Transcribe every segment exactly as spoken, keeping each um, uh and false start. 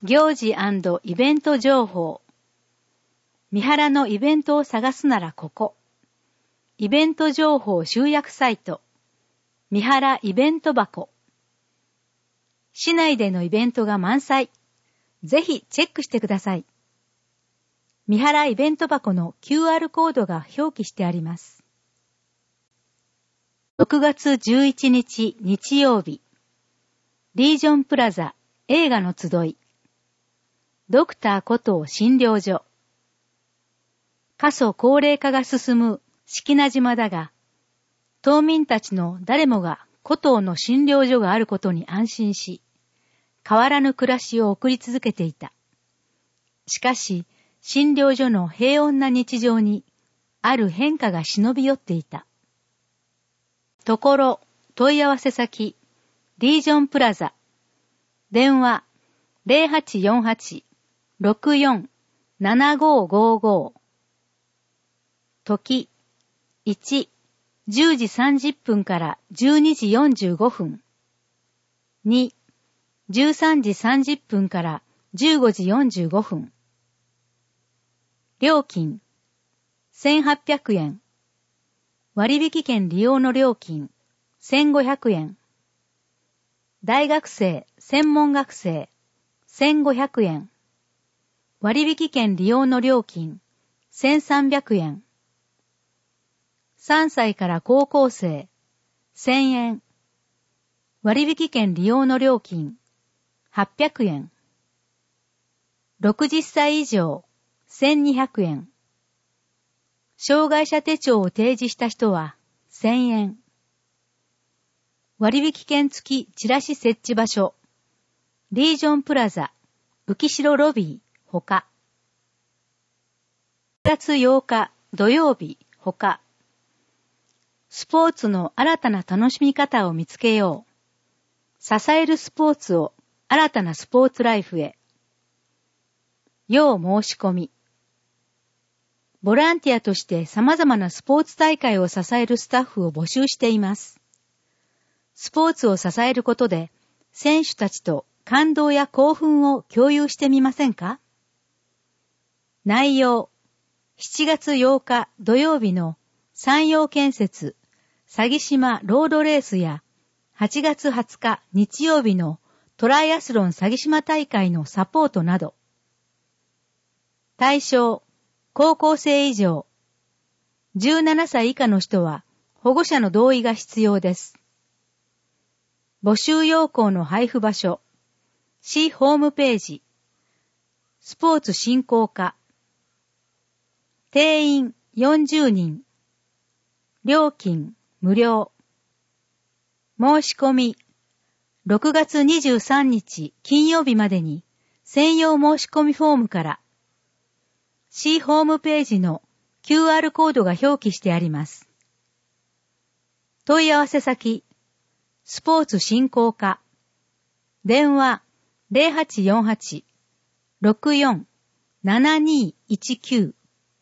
行事&イベント情報。三原のイベントを探すならここ。イベント情報集約サイト。三原イベント箱。市内でのイベントが満載。ぜひチェックしてください。三原イベント箱の キューアール コードが表記してあります。ろくがつじゅういちにち日曜日。リージョンプラザ映画の集い。ドクターコトー診療所。過疎高齢化が進む式名島だが、島民たちの誰もがコトーの診療所があることに安心し、変わらぬ暮らしを送り続けていた。しかし、診療所の平穏な日常に、ある変化が忍び寄っていた。ところ、問い合わせ先、リージョンプラザ。電話、ゼロはちよんはち ろくよん ななごごご。時、いち、じゅうじさんじゅっぷんからじゅうにじよんじゅうごふん。に、じゅうさんじさんじゅっぷんからじゅうごじよんじゅうごふん。料金、せんはっぴゃくえん。割引券利用の料金、せんごひゃくえん。大学生、専門学生、せんごひゃくえん。割引券利用の料金、せんさんびゃくえん。さんさいから高校生、せんえん。割引券利用の料金、はっぴゃくえん。ろくじゅっさい以上、せんにひゃくえん。障害者手帳を提示した人は、せんえん。割引券付きチラシ設置場所、リージョンプラザ、浮代ロビー、ほか。しちがつようか土曜日、ほか。スポーツの新たな楽しみ方を見つけよう。支えるスポーツを新たなスポーツライフへ。要申し込み。ボランティアとして様々なスポーツ大会を支えるスタッフを募集しています。スポーツを支えることで、選手たちと感動や興奮を共有してみませんか？内容、しちがつようか土曜日の山陽建設鷺島ロードレースやはちがつはつか日曜日のトライアスロン鷺島大会のサポートなど。対象、高校生以上。じゅうななさい以下の人は保護者の同意が必要です。募集要項の配布場所、市ホームページ、スポーツ振興課、定員よんじゅうにん、料金無料、申し込み、ろくがつにじゅうさんにち金曜日までに専用申し込みフォームから、市ホームページの キューアール コードが表記してあります。問い合わせ先、スポーツ振興課。電話ゼロはちよんはち ろくよん ななにいちきゅう。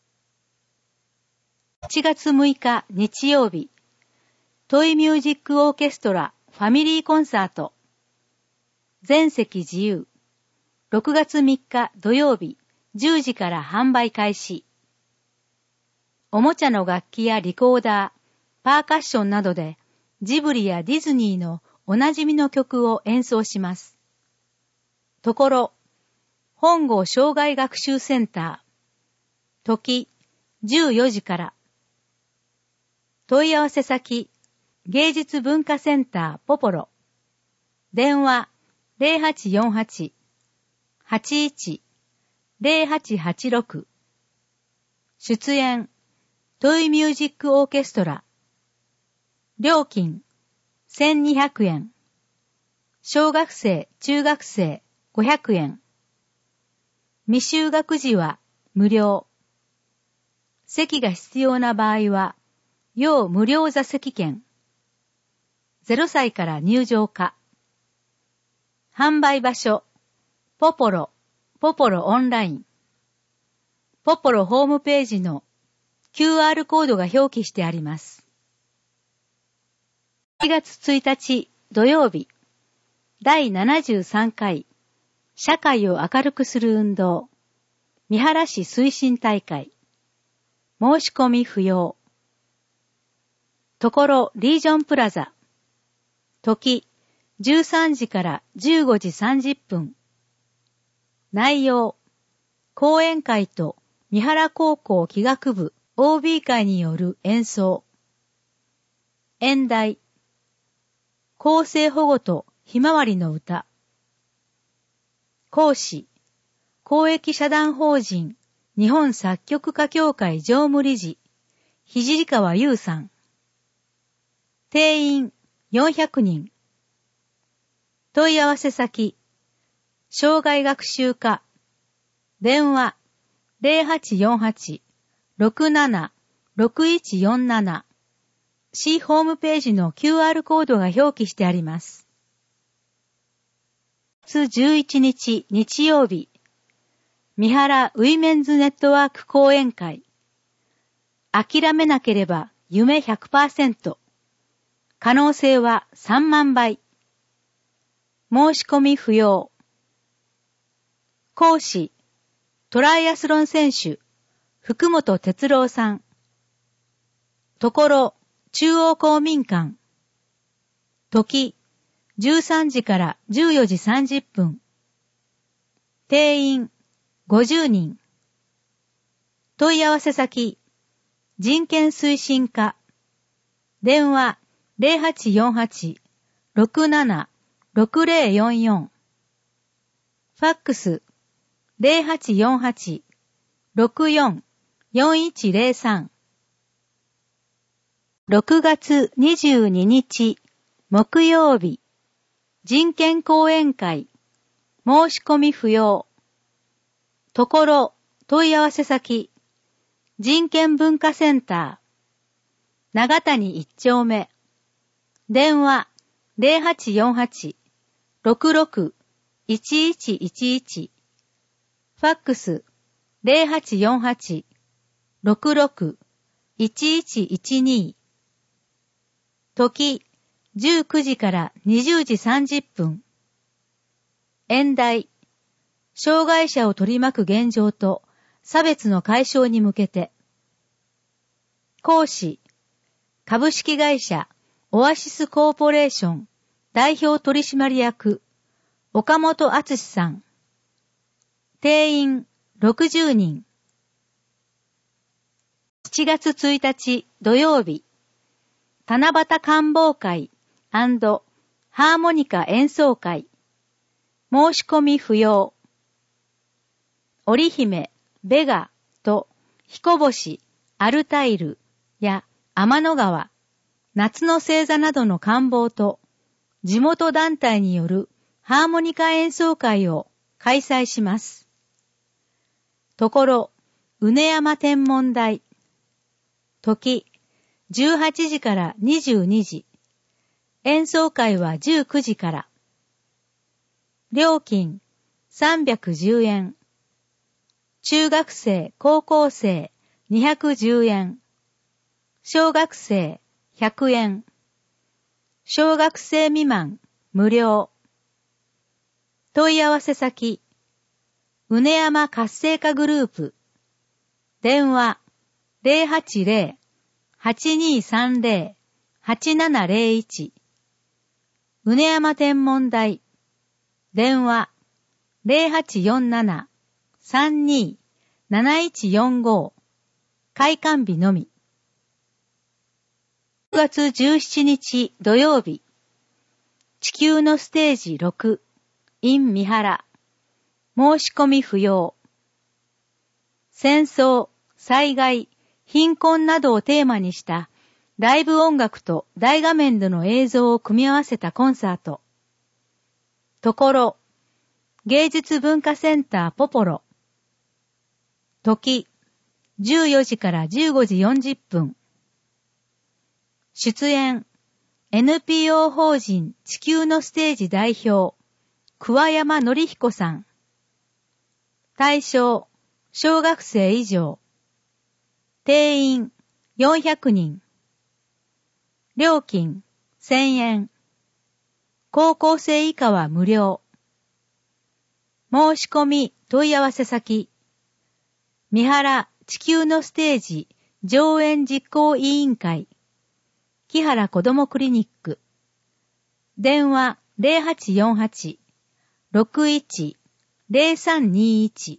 はちがつむいか日曜日。トイミュージックオーケストラファミリーコンサート。全席自由。ろくがつみっか土曜日じゅうじから販売開始。おもちゃの楽器やリコーダー、パーカッションなどでジブリやディズニーのおなじみの曲を演奏します。ところ、本郷障害学習センター。時、じゅうよじから。問い合わせ先、芸術文化センターポポロ。電話ゼロはちよんはち はちいち ゼロはちはちろく。出演、トイミュージックオーケストラ。料金、せんにひゃくえん。小学生、中学生、ごひゃくえん。未就学児は無料。席が必要な場合は、要無料座席券。ゼロさいから入場可。販売場所、ポポロ、ポポロオンライン。ポポロホームページの キューアール コードが表記してあります。しちがつついたち土曜日、だいななじゅうさんかい社会を明るくする運動、三原市推進大会、申し込み不要。ところリージョンプラザ、時じゅうさんじからじゅうごじさんじゅっぷん。内容、講演会と三原高校器楽部 オービー 会による演奏。演題、公正保護とひまわりの歌。講師、公益社団法人日本作曲家協会常務理事、聖川優さん。定員よんひゃくにん。問い合わせ先、障害学習課、電話 ゼロはちよんはち ろくなな ろくいちよんなな。市ホームページの キューアール コードが表記してあります。しがつじゅういちにち日曜日、三原ウィメンズネットワーク講演会。諦めなければ夢 ひゃくパーセント。可能性はさんまんばい。申し込み不要。講師、トライアスロン選手、福本哲郎さん。ところ、中央公民館。時、じゅうさんじからじゅうよじさんじゅっぷん。定員、ごじゅうにん。問い合わせ先、人権推進課。電話、ゼロはちよんはち ろくなな ろくゼロよんよん。ファックス、ゼロはちよんはち ろくよん よんいちゼロさん。ろくがつにじゅうににち、木曜日、人権講演会、申し込み不要。ところ、問い合わせ先、人権文化センター、長谷一丁目、電話、ゼロはちよんはち ろくろく いちいちいちいち。ファックス、ゼロはちよんはち ろくろく いちいちいちに。時、じゅうくじからにじゅうじさんじゅっぷん。演題、障害者を取り巻く現状と差別の解消に向けて。講師、株式会社オアシスコーポレーション代表取締役、岡本敦さん。定員ろくじゅうにん。しちがつついたち土曜日、七夕観望会&ハーモニカ演奏会。申し込み不要。織姫、ベガと彦星、アルタイルや天の川、夏の星座などの観望と地元団体によるハーモニカ演奏会を開催します。ところ、うね山天文台。時、じゅうはちじからにじゅうにじ。演奏会はじゅうくじから。料金さんびゃくじゅうえん。中学生、高校生にひゃくじゅうえん。小学生ひゃくえん。小学生未満無料。問い合わせ先、うね山活性化グループ。電話ゼロはちゼロ はちにさんゼロ はちななゼロいち。うね山天文台。電話ゼロはちよんなな さんに なないちよんご。開館日のみ。くがつじゅうしちにち土曜日。地球のステージろく in 三原。申し込み不要。戦争、災害、貧困などをテーマにしたライブ音楽と大画面での映像を組み合わせたコンサート。ところ、芸術文化センターポポロ。時、じゅうよじからじゅうごじよんじゅっぷん。出演、エヌピーオー 法人地球のステージ代表、桑山紀彦さん。対象、小学生以上。定員、よんひゃくにん。料金、せんえん。高校生以下は無料。 申し込み問い合わせ先、三原地球のステージ上演実行委員会、木原子どもクリニック、電話 ゼロはちよんはち ろくいち ゼロさんにいち。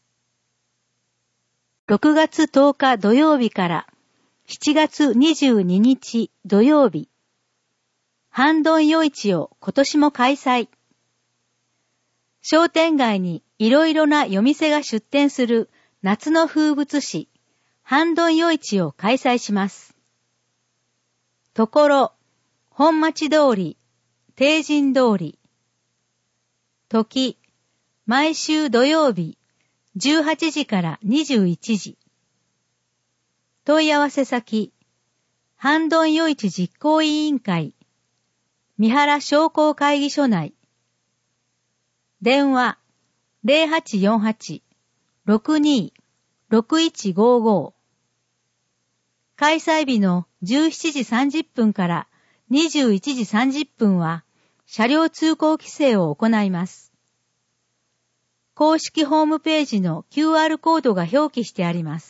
ろくがつとおか土曜日からしちがつにじゅうににち土曜日、ハンドン夜市を今年も開催。商店街にいろいろな夜店が出店する夏の風物詩、ハンドン夜市を開催します。ところ、本町通り、帝神通り。時、毎週土曜日、じゅうはちじからにじゅういちじ。問い合わせ先、ハンドン夜市実行委員会、三原商工会議所内。電話、ゼロはちよんはち ろくに ろくいちごご。開催日のじゅうしちじさんじゅっぷんからにじゅういちじさんじゅっぷんは車両通行規制を行います。公式ホームページの キューアール コードが表記してあります。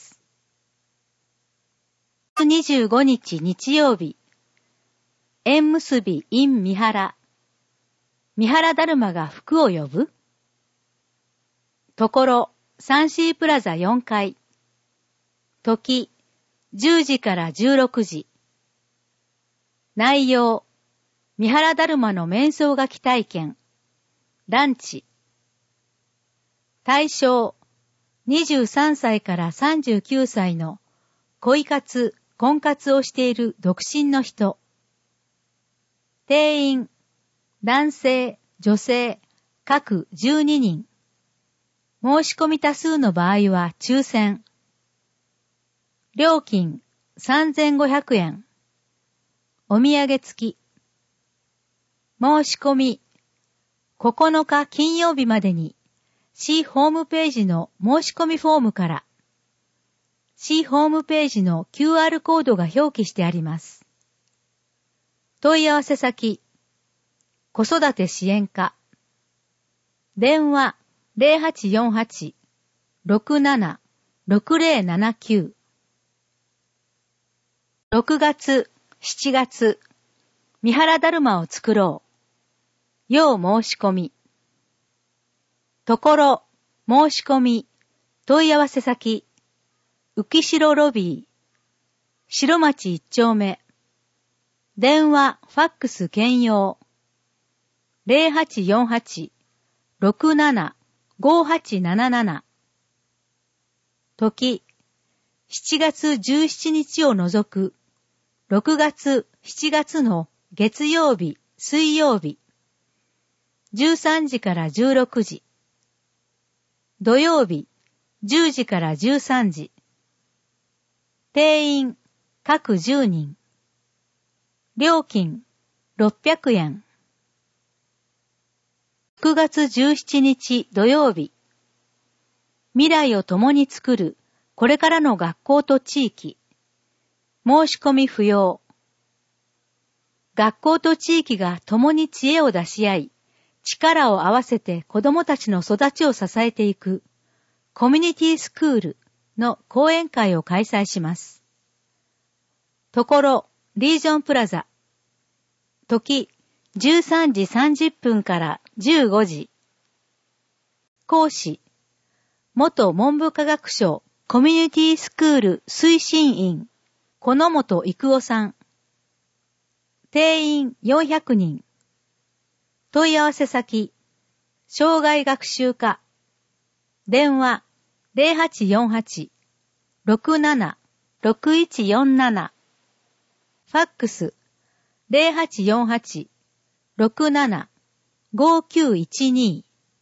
にじゅうごにち日曜日、縁結び in 三原。三原だるまが福を呼ぶ？ところ、サンシープラザよんかい。時、じゅうじからじゅうろくじ。内容、三原だるまの面相書き体験。ランチ。対象、にじゅうさんさいからさんじゅうきゅうさいの恋活、婚活をしている独身の人。定員、男性、女性、各じゅうににん。申し込み多数の場合は抽選。料金さんぜんごひゃくえん。お土産付き。申し込みここのか金曜日までに市ホームページの申し込みフォームから市ホームページの キューアール コードが表記してあります。問い合わせ先子育て支援課電話 ゼロはちよんはち ろくなな ろくゼロななきゅう。ろくがつ、しちがつ、三原だるまを作ろう。要申し込み。ところ、申し込み、問い合わせ先、浮城ロビー、白町一丁目。電話、ファックス兼用。ゼロはちよんはち ろくなな ごはちなななな。時、しちがつじゅうしちにちを除く、ろくがつ、しちがつの月曜日、水曜日。じゅうさんじからじゅうろくじ。土曜日、じゅうじからじゅうさんじ。定員、各じゅうにん。料金、ろっぴゃくえん。ろくがつじゅうしちにち土曜日。未来を共に作る、これからの学校と地域。申し込み不要。学校と地域が共に知恵を出し合い、力を合わせて子どもたちの育ちを支えていく、コミュニティスクールの講演会を開催します。ところ、リージョンプラザ。時、じゅうさんじさんじゅっぷんからじゅうごじ。講師、元文部科学省コミュニティスクール推進員、このもと育夫さん。定員よんひゃくにん。問い合わせ先、障害学習課。電話、ゼロはちよんはち ろくなな ろくいちよんなな。ファックス、ゼロはちよんはち ろくなな ごきゅういちに。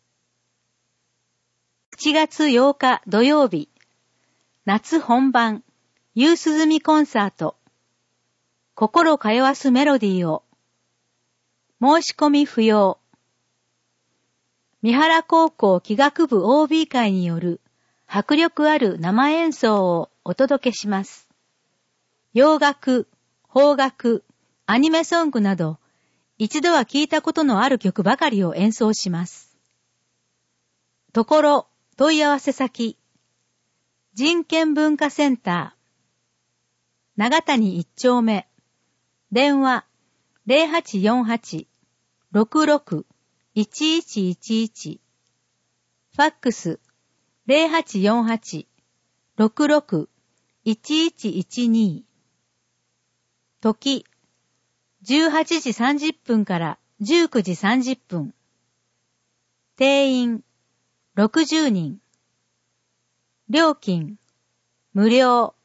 しちがつようか土曜日、夏本番、夕涼みコンサート。心通わすメロディーを。申し込み不要。三原高校器楽部 オービー 会による迫力ある生演奏をお届けします。洋楽、邦楽、アニメソングなど、一度は聞いたことのある曲ばかりを演奏します。 ところ、問い合わせ先、人権文化センター、長谷一丁目、電話 ゼロはちよんはち ろくろく いちいちいちいち、ファックス ゼロはちよんはち ろくろく いちいちいちに、時、じゅうはちじさんじゅっぷんからじゅうくじさんじゅっぷん、定員ろくじゅうにん、料金無料。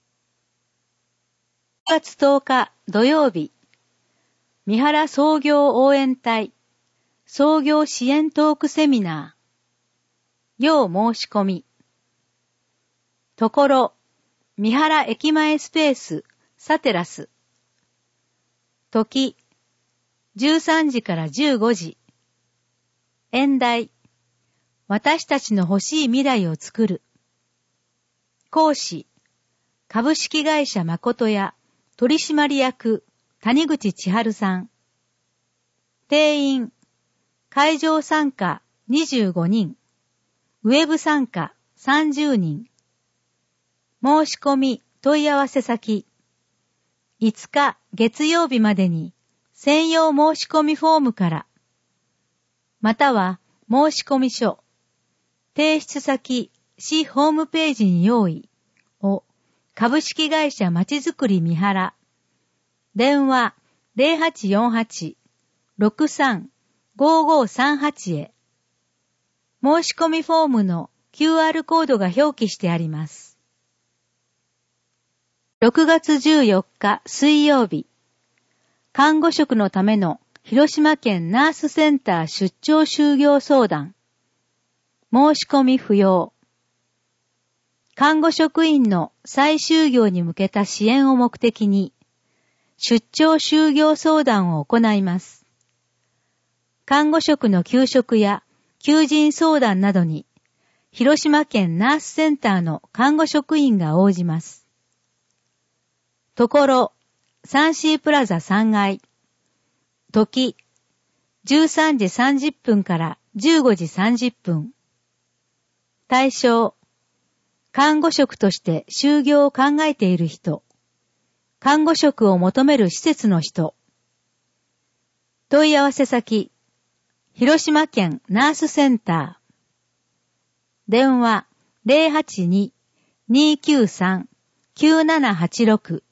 しがつとおか土曜日、三原創業応援隊創業支援トークセミナー。要申し込み。ところ、三原駅前スペースサテラス。時、じゅうさんじからじゅうごじ。演題、私たちの欲しい未来を作る。講師、株式会社誠屋取締役谷口千春さん。定員、会場参加にじゅうごにん、ウェブ参加さんじゅうにん。申し込み問い合わせ先、いつか月曜日までに専用申し込みフォームから、または申し込み書、提出先、市ホームページに用意を株式会社まちづくり三原、電話 ゼロはちよんはち ろくさん ごごさんはち へ。申し込みフォームの キューアール コードが表記してあります。ろくがつじゅうよっか水曜日、看護職のための広島県ナースセンター出張就業相談。申し込み不要。看護職員の再就業に向けた支援を目的に、出張就業相談を行います。看護職の休職や求人相談などに、広島県ナースセンターの看護職員が応じます。ところ、サンシープラザさんがい。時、じゅうさんじさんじゅっぷんからじゅうごじさんじゅっぷん。対象、看護職として就業を考えている人、看護職を求める施設の人。問い合わせ先、広島県ナースセンター。電話 ゼロはちに にーきゅうさん きゅうななはちろく。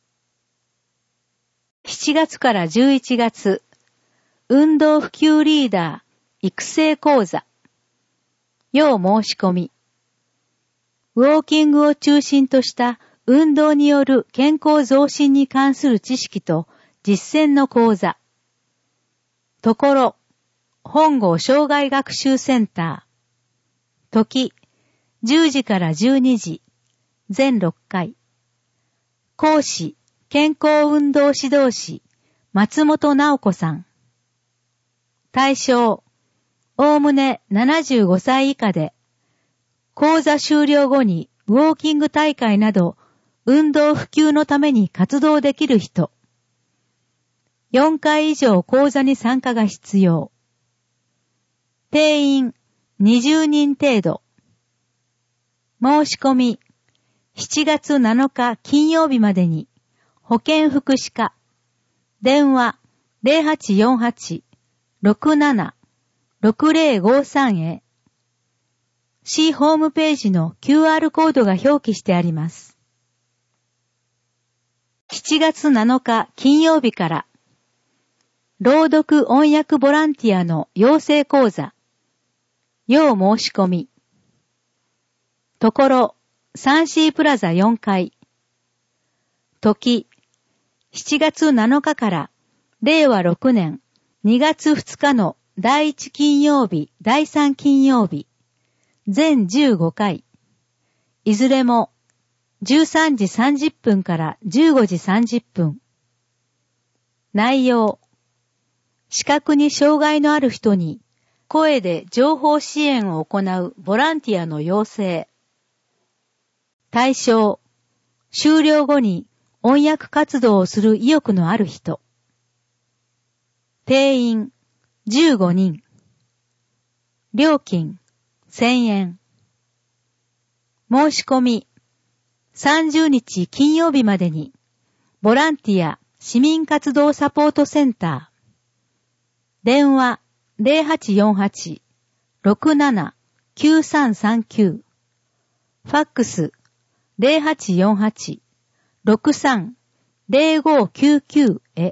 しちがつからじゅういちがつ、運動普及リーダー育成講座。要申し込み。ウォーキングを中心とした運動による健康増進に関する知識と実践の講座。ところ、本郷障害学習センター。時、じゅうじからじゅうにじ、全ろっかい。講師、健康運動指導士、松本直子さん。対象、おおむねななじゅうごさい以下で、講座終了後にウォーキング大会など運動普及のために活動できる人。よんかい以上講座に参加が必要。定員にじゅうにん程度。申し込みしちがつなのか金曜日までに保健福祉課電話 ゼロはちよんはち ろくなな ろくぜろごさん へ。市ホームページの キューアール コードが表記してあります。しちがつなのか金曜日から朗読音訳ボランティアの養成講座。要申し込み。ところ、サンシープラザよんかい。時、しちがつなのかかられいわろくねんにがつふつかのだいいち金曜日、だいさん金曜日。全じゅうごかい。いずれもじゅうさんじさんじゅっぷんからじゅうごじさんじゅっぷん。内容。視覚に障害のある人に声で情報支援を行うボランティアの養成。対象。終了後に音訳活動をする意欲のある人。定員じゅうごにん。料金せんえん。申し込み、さんじゅうにち金曜日までに、ボランティア市民活動サポートセンター。電話 ゼロはちよんはち ろくなな きゅうさんさんきゅう。ファックス ゼロはちよんはち ろくさん ゼロごきゅうきゅう へ。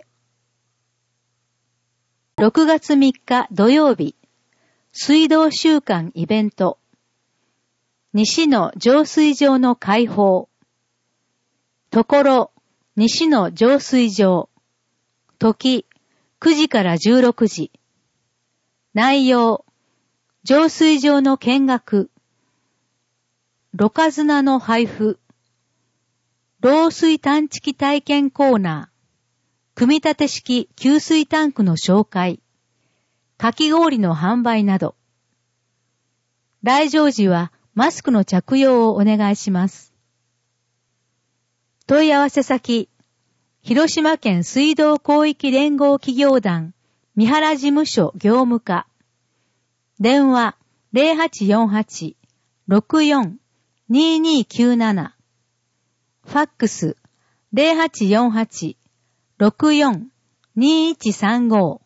ろくがつみっか土曜日、水道週間イベント。西の浄水場の開放。ところ、西の浄水場。時、くじからじゅうろくじ。内容、浄水場の見学。ろ過砂の配布。漏水探知機体験コーナー。組み立て式給水タンクの紹介。かき氷の販売など。来場時はマスクの着用をお願いします。問い合わせ先、広島県水道広域連合企業団三原事務所業務課。電話 ゼロはちよんはち ろくよん ににきゅうなな。ファックス ゼロはちよんはち ろくよん にいちさんご。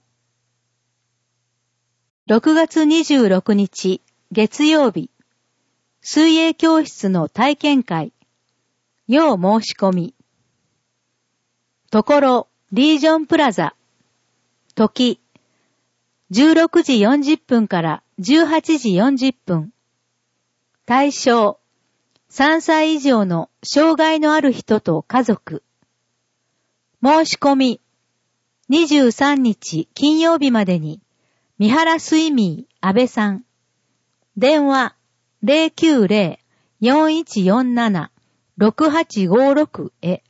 ろくがつにじゅうろくにち月曜日、水泳教室の体験会。要申し込み。ところ、リージョンプラザ。時、じゅうろくじよんじゅっぷんからじゅうはちじよんじゅっぷん。対象、さんさい以上の障害のある人と家族。申し込み、にじゅうさんにち金曜日までに、三原スイミー安倍さん。電話ゼロきゅうゼロ よんいちよんなな ろくはちごろく へ。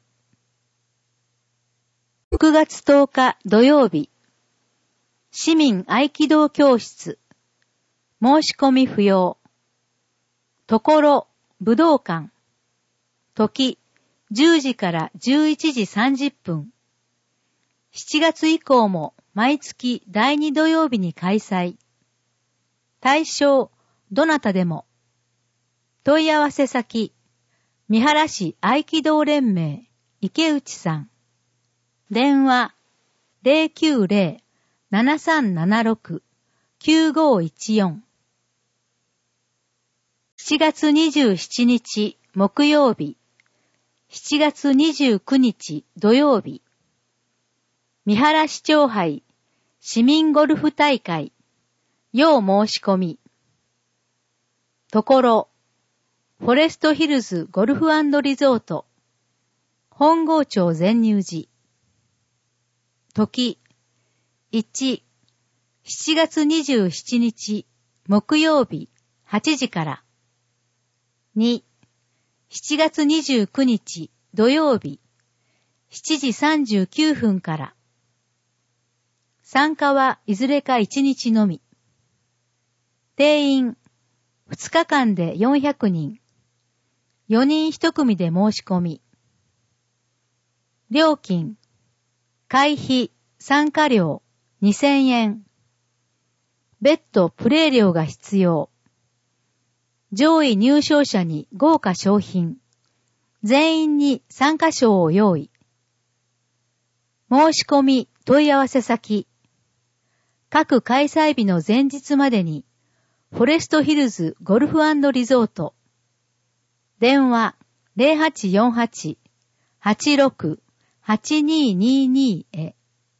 ろくがつとおか土曜日、市民合気道教室。申し込み不要。ところ、武道館。時、じゅうじからじゅういちじさんじゅっぷん。しちがつ以降も毎月だいに土曜日に開催。対象、どなたでも。問い合わせ先、三原市合気道連盟、池内さん。電話、ゼロきゅうゼロ ななさんななろく きゅうごいちよん。しちがつにじゅうしちにち木曜日、しちがつにじゅうくにち土曜日、三原市長杯市民ゴルフ大会、要申し込み。ところ、フォレストヒルズゴルフ&リゾート、本郷町善入寺。時、いち、しちがつにじゅうしちにち木曜日はちじから。に、しちがつにじゅうくにち土曜日しちじさんじゅうきゅうふんから。参加はいずれかいちにちのみ。定員、ふつかかんでよんひゃくにん。よにんいち組で申し込み。料金、会費、参加料にせんえん。別途プレイ料が必要。上位入賞者に豪華賞品。全員に参加賞を用意。申し込み問い合わせ先。各開催日の前日までに、フォレストヒルズゴルフ&リゾート。電話ゼロはちよんはち はちろく はちににに へ。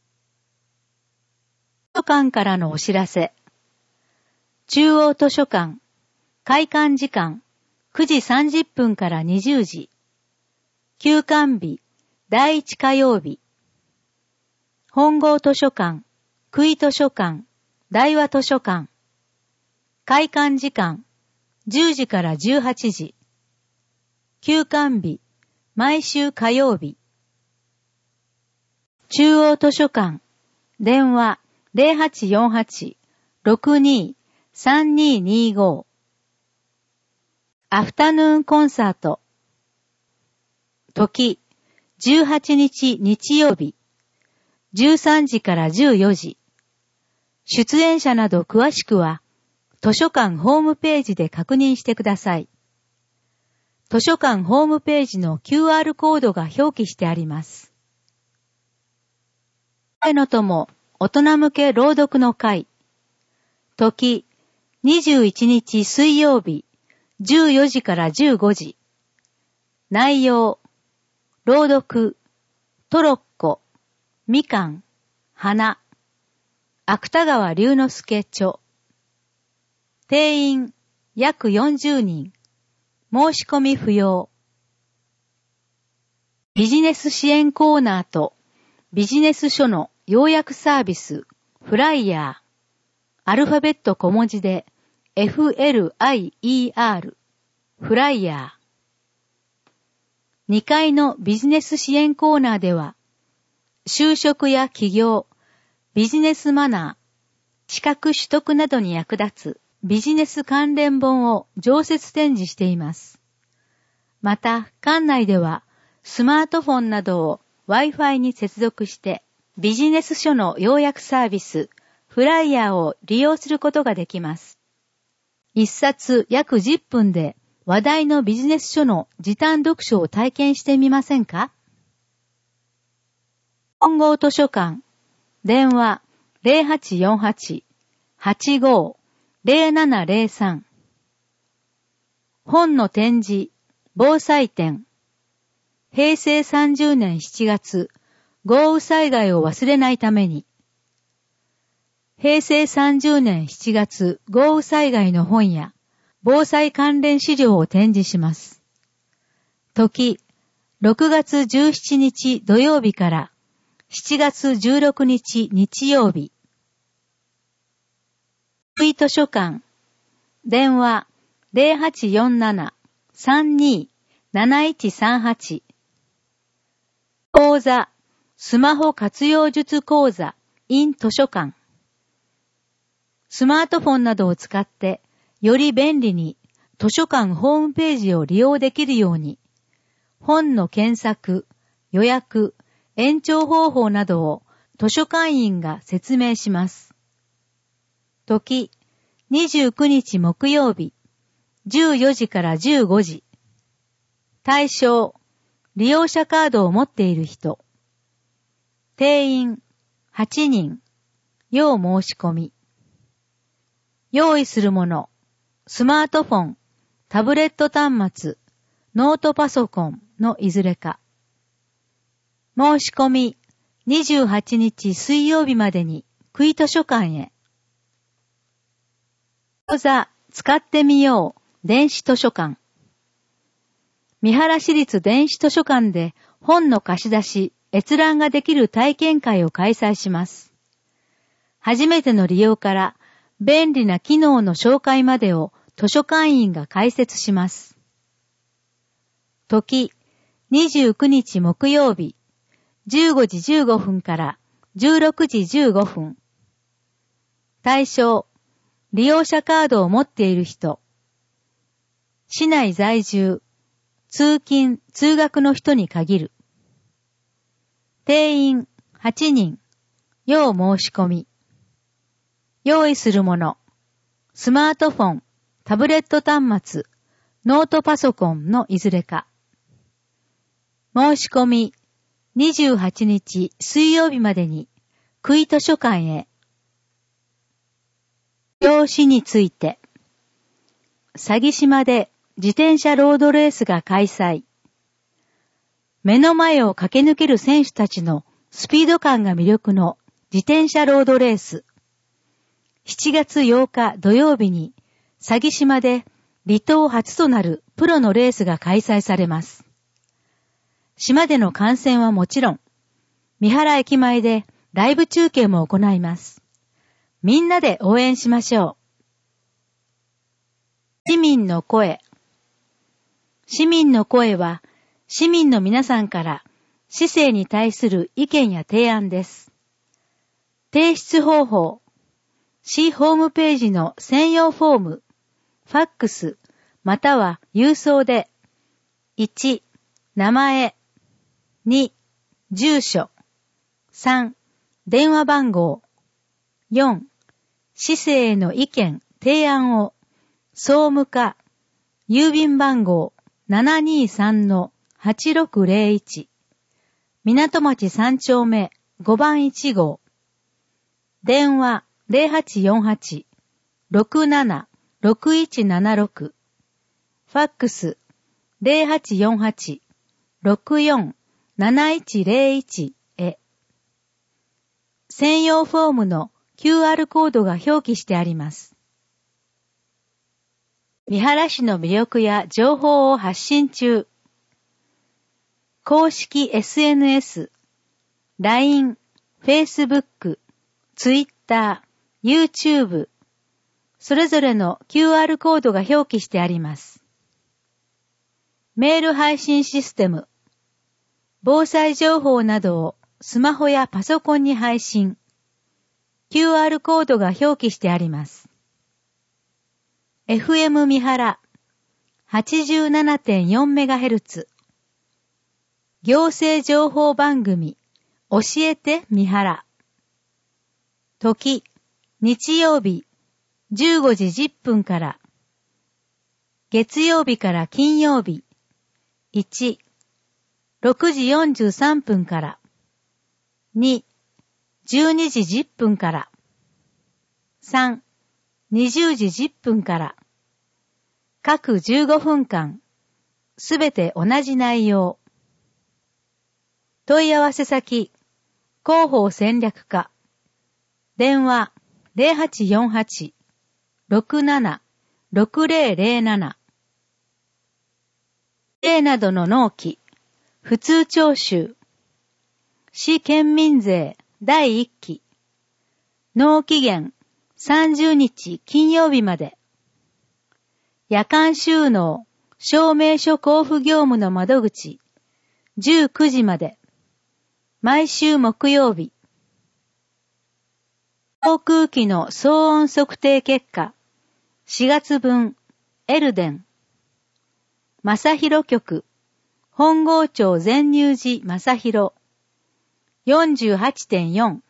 図書館からのお知らせ。中央図書館、開館時間くじさんじゅっぷんからにじゅうじ。休館日、だいいち火曜日。本郷図書館、久井図書館、大和図書館。開館時間、じゅうじからじゅうはちじ。休館日、毎週火曜日。中央図書館、電話ゼロはちよんはち ろくに さんににご。アフタヌーンコンサート。時、じゅうはちにち日曜日、じゅうさんじからじゅうよじ。出演者など詳しくは、 図書館ホームページで確認してください。図書館ホームページの キューアール コードが表記してあります。声の友、大人向け朗読の会。時、にじゅういちにち水曜日、じゅうよじからじゅうごじ。内容、朗読、トロッコ、みかん、花、芥川龍之介著。定員、約よんじゅうにん。申し込み不要。ビジネス支援コーナーとビジネス書の要約サービス、フライヤー。アルファベット小文字で エフエルアイイーアール、フライヤー。にかいのビジネス支援コーナーでは、就職や起業、ビジネスマナー、資格取得などに役立つビジネス関連本を常設展示しています。また、館内ではスマートフォンなどを Wi-Fi に接続してビジネス書の要約サービス、フライヤーを利用することができます。一冊約じゅっぷんで話題のビジネス書の時短読書を体験してみませんか？本郷図書館、電話 ゼロはちよんはち はちごー ゼロななゼロさん。本の展示、防災展。へいせいさんじゅうねんしちがつ、豪雨災害を忘れないために。へいせいさんじゅうねんしちがつ豪雨災害の本や防災関連資料を展示します。時、ろくがつじゅうしちにち土曜日からしちがつじゅうろくにち日曜日。福井図書館、電話 ゼロはちよんなな さんにー なないちさんはち。講座、スマホ活用術講座 in 図書館。スマートフォンなどを使ってより便利に図書館ホームページを利用できるように、本の検索、予約、延長方法などを図書館員が説明します。時、にじゅうくにち木曜日、じゅうよじからじゅうごじ。対象、利用者カードを持っている人。定員、はちにん。要申し込み。用意するもの、スマートフォン、タブレット端末、ノートパソコンのいずれか。申し込み、にじゅうはちにち水曜日までに、福井図書館へ。講座、使ってみよう、電子図書館。三原市立電子図書館で本の貸し出し、閲覧ができる体験会を開催します。初めての利用から便利な機能の紹介までを図書館員が解説します。時、にじゅうくにち木曜日、じゅうごじじゅうごふんからじゅうろくじじゅうごふん。対象、利用者カードを持っている人。市内在住、通勤・通学の人に限る。定員はちにん。要申し込み。用意するもの。スマートフォン、タブレット端末、ノートパソコンのいずれか。申し込み、にじゅうはちにち水曜日までに、福井図書館へ。用紙について。佐木島で自転車ロードレースが開催。目の前を駆け抜ける選手たちのスピード感が魅力の自転車ロードレース。しちがつようか土曜日に佐木島で離島初となるプロのレースが開催されます。島での観戦はもちろん、三原駅前でライブ中継も行います。みんなで応援しましょう。市民の声。市民の声は、市民の皆さんから市政に対する意見や提案です。提出方法。市ホームページの専用フォーム、ファックス、または郵送で、いち、名前、に、住所、さん、電話番号、よん、市政への意見、 提案を、総務課、郵便番号 ななにさんのはちろくぜろいち、港町さん丁目ごばんいち号、電話 ゼロはちよんはち ろくなな ろくいちななろく、ファックス ゼロはちよんはち ろくよん なないちぜろいち へ。専用フォームの キューアール コードが表記してあります。三原市の魅力や情報を発信中。公式 エスエヌエス、ライン、Facebook、Twitter、YouTube、それぞれの キューアール コードが表記してあります。メール配信システム、防災情報などをスマホやパソコンに配信。キューアール コードが表記してあります。エフエム 三原 はちじゅうななてんよんメガヘルツ、行政情報番組教えて三原。時、日曜日じゅうごじじゅっぷんから、月曜日から金曜日いち、ろくじよんじゅうさんぷんから、に、じゅうにじじゅっぷんから、さん、にじゅうじじゅっぷんから、各じゅうごふんかん、すべて同じ内容。問い合わせ先、広報戦略課、電話 ゼロはちよんはち ろくなな ろくぜろぜろなな、税などの納期、普通徴収、市県民税だいいっき、納期限さんじゅうにち金曜日まで、夜間収納、証明書交付業務の窓口、じゅうくじまで、毎週木曜日。航空機の騒音測定結果、しがつ分、エルデン。正広局、本郷町全入寺正広、よんじゅうはちてんよん。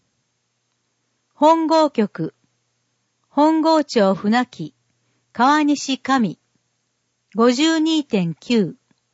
本郷局、本郷町船木、川西上、ごじゅうにてんきゅう。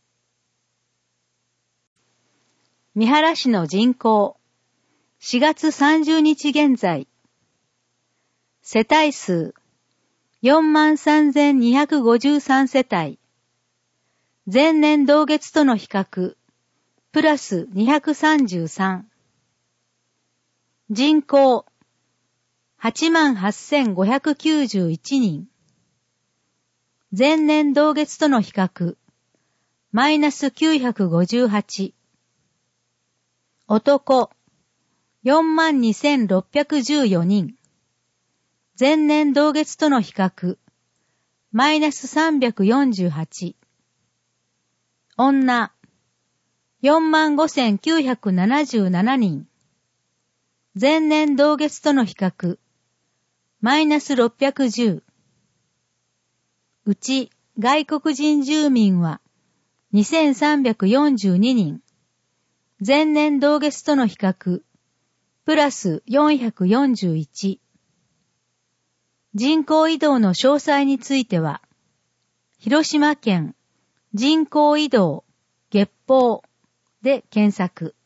三原市の人口、しがつさんじゅうにち現在、世帯数、よんまんさんぜんにひゃくごじゅうさんせたい、前年同月との比較、プラスにひゃくさんじゅうさん。人口、はちまんはっせんごひゃくきゅうじゅういちにん。前年同月との比較、マイナスきゅうひゃくごじゅうはち。男、よんまんにせんろっぴゃくじゅうよにん。前年同月との比較、マイナスさんびゃくよんじゅうはち。女、よんまんごせんきゅうひゃくななじゅうななにん。前年同月との比較、マイナスろっぴゃくじゅう。うち外国人住民はにせんさんびゃくよんじゅうににん。前年同月との比較、プラスよんひゃくよんじゅういち。人口移動の詳細については、広島県人口移動月報で検索。